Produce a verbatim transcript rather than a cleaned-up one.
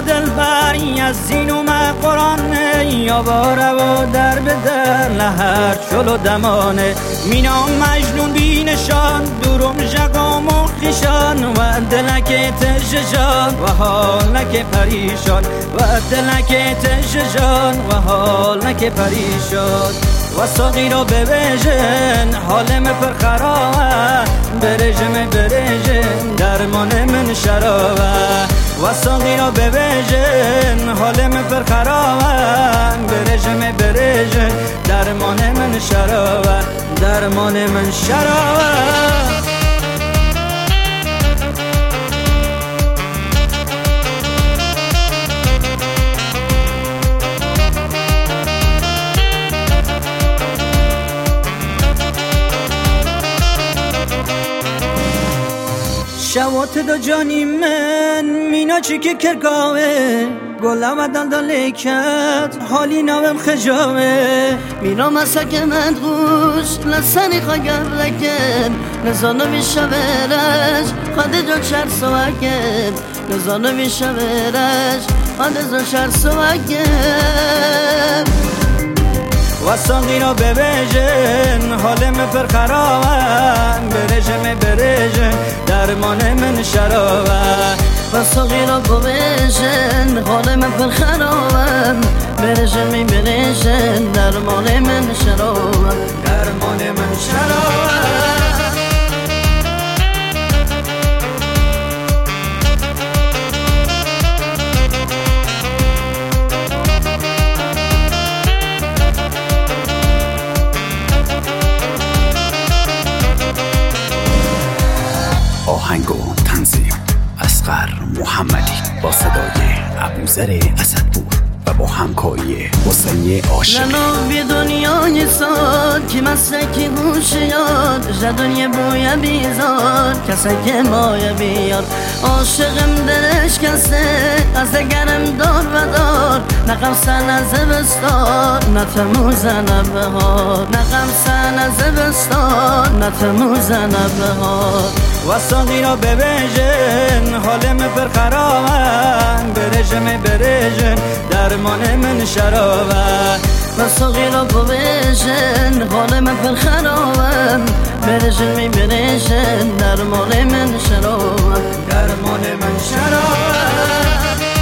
دلبر از زین و قرآن یا باره و در به در لهر چل و دمانه مینام مجنون بینشان دورم جگام و خیشان و دلک تشجان و حالک پریشان و دلک تشجان و حالک پریشان و ساقی را ببیجن حالم پر خرابه برجم برجم درمان من شرابه و ساقی را ببیجن حالم پر خرابه برجم برجم درمان من شرابه درمان من شرابه شوات دو جانی من مینا چی که کرگاوه گلم ادن دا لیکت حالی نوم خجاوه مینا مسک من خوش لسانی خاگر لکن نزانو میشه برش خواده جا شر سوکن نزانو میشه برش خواده جا شر سوکن و ساقی را ببیجن حالم پر خرابه برجم برجم درمان من شرابه و ساقی را ببیجن حالم پر خرابه برجم برجم درمان من شرابه درمان من شرابه آهنگ و تنظیم اصغر محمدی با صدای ابوذر اسدپور و با همکاری حسین عاشقی. جنو بی دنیای ساد که مسکی گوش یاد جدونی بوی بیزار کسی که مای بیار عاشقم دلش کسه از گرم دار و دار نقم سن از بستان نتموزن بهار نقم سن از بستان نتموزن بهار و ساقی را ببیجن حالم پر خرابه برجم برجم درمان من شرابه و ساقی را ببیجن حالم پر خرابه برجم برجم درمان من شرابه درمان من شرابه